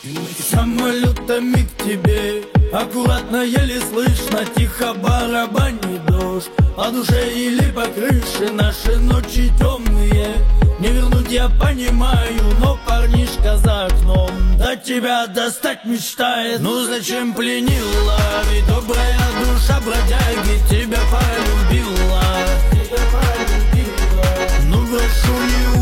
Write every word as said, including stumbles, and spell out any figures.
Самолетами к тебе, аккуратно, еле слышно, тихо барабанит дождь. По душе или по крыше наши ночи темные. Не вернуть я понимаю, но парнишка за окном до тебя достать мечтает. Ну зачем пленила, ведь добрая душа бродяги тебя полюбила. Тебя полюбила. Ну брошу не